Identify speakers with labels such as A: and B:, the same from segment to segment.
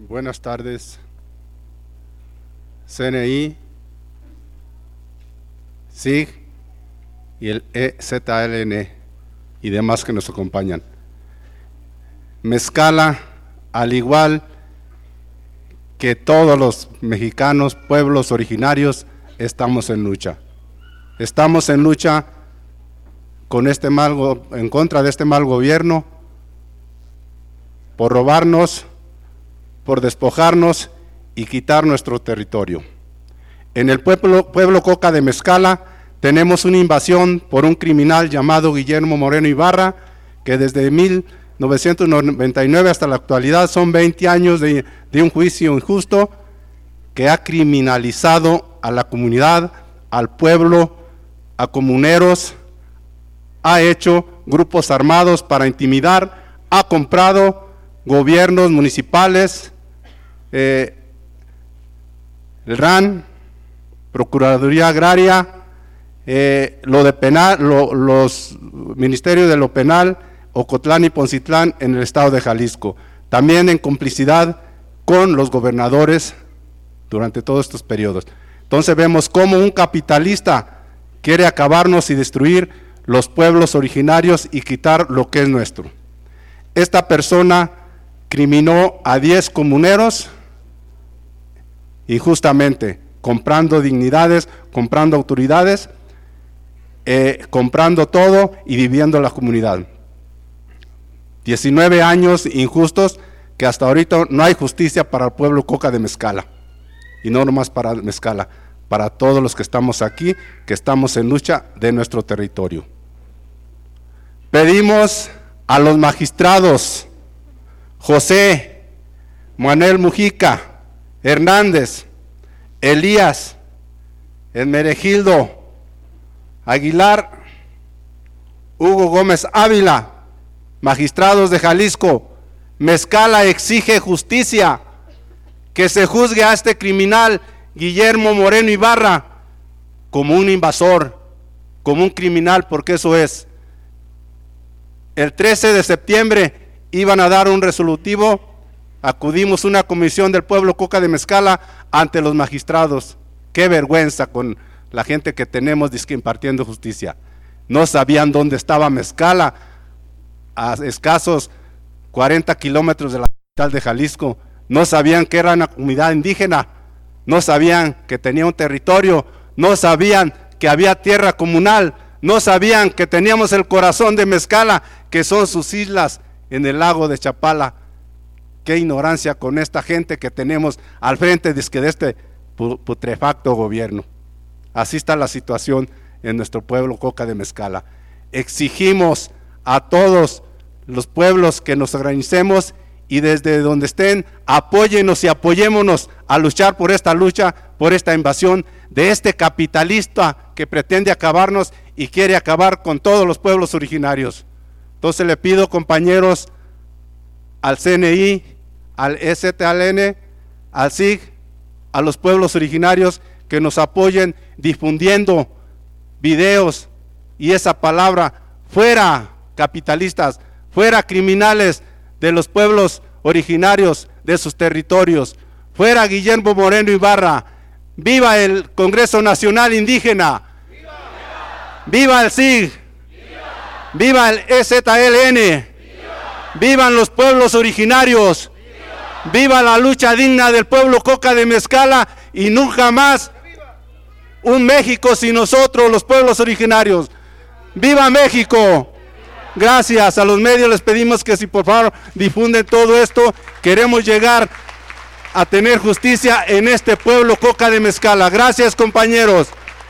A: Buenas tardes, CNI, SIG y el EZLN y demás que nos acompañan. Mezcala, al igual que todos los mexicanos, pueblos originarios, estamos en lucha. Estamos en lucha con en contra de este mal gobierno, por robarnos, por despojarnos y quitar nuestro territorio. En el pueblo Coca de Mezcala tenemos una invasión por un criminal llamado Guillermo Moreno Ibarra, que desde 1999 hasta la actualidad son 20 años de un juicio injusto que ha criminalizado a la comunidad, al pueblo, a comuneros, ha hecho grupos armados para intimidar, ha comprado gobiernos municipales, el RAN, Procuraduría Agraria, lo de penal, los ministerios de lo penal, Ocotlán y Poncitlán en el estado de Jalisco, también en complicidad con los gobernadores durante todos estos periodos. Entonces vemos cómo un capitalista quiere acabarnos y destruir los pueblos originarios y quitar lo que es nuestro. Esta persona criminó a 10 comuneros injustamente, comprando dignidades, comprando autoridades, comprando todo y dividiendo la comunidad. 19 años injustos que hasta ahorita no hay justicia para el pueblo Coca de Mezcala, y no nomás para Mezcala, para todos los que estamos aquí, que estamos en lucha de nuestro territorio. Pedimos a los magistrados José, Manuel Mujica, Hernández, Elías, Hermenegildo, Aguilar, Hugo Gómez Ávila, magistrados de Jalisco, Mezcala exige justicia, que se juzgue a este criminal Guillermo Moreno Ibarra como un invasor, como un criminal, porque eso es. El 13 de septiembre iban a dar un resolutivo, acudimos una comisión del pueblo Coca de Mezcala ante los magistrados. Qué vergüenza con la gente que tenemos impartiendo justicia. No sabían dónde estaba Mezcala, a escasos 40 kilómetros de la capital de Jalisco. No sabían que era una comunidad indígena, no sabían que tenía un territorio, no sabían que había tierra comunal, no sabían que teníamos el corazón de Mezcala, que son sus islas en el lago de Chapala. Qué ignorancia con esta gente que tenemos al frente de este putrefacto gobierno. Así está la situación en nuestro pueblo Coca de Mezcala. Exigimos a todos los pueblos que nos organicemos y desde donde estén, apóyennos y apoyémonos a luchar por esta lucha, por esta invasión de este capitalista que pretende acabarnos y quiere acabar con todos los pueblos originarios. Entonces le pido, compañeros, al CNI, al EZLN, al SIG, a los pueblos originarios, que nos apoyen difundiendo videos y esa palabra: fuera capitalistas, fuera criminales de los pueblos originarios de sus territorios, fuera Guillermo Moreno Ibarra, viva el Congreso Nacional Indígena, viva el SIG, viva el EZLN, vivan los pueblos originarios, viva la lucha digna del pueblo Coca de Mezcala, y nunca más un México sin nosotros, los pueblos originarios. ¡Viva México! Gracias. A los medios les pedimos que si por favor difunden todo esto. Queremos llegar a tener justicia en este pueblo Coca de Mezcala. Gracias, compañeros.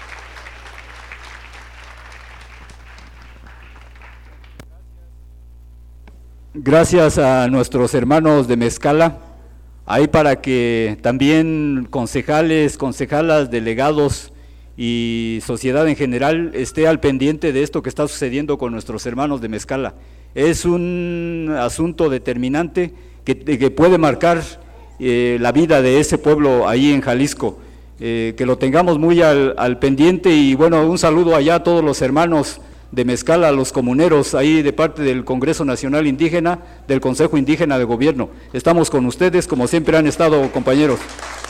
B: Gracias a nuestros hermanos de Mezcala, ahí para que también concejales, concejalas, delegados y sociedad en general esté al pendiente de esto que está sucediendo con nuestros hermanos de Mezcala. Es un asunto determinante que puede marcar la vida de ese pueblo ahí en Jalisco, que lo tengamos muy al pendiente. Y bueno, un saludo allá a todos los hermanos de Mezcala a los comuneros, ahí de parte del Congreso Nacional Indígena, del Consejo Indígena de Gobierno. Estamos con ustedes, como siempre han estado, compañeros.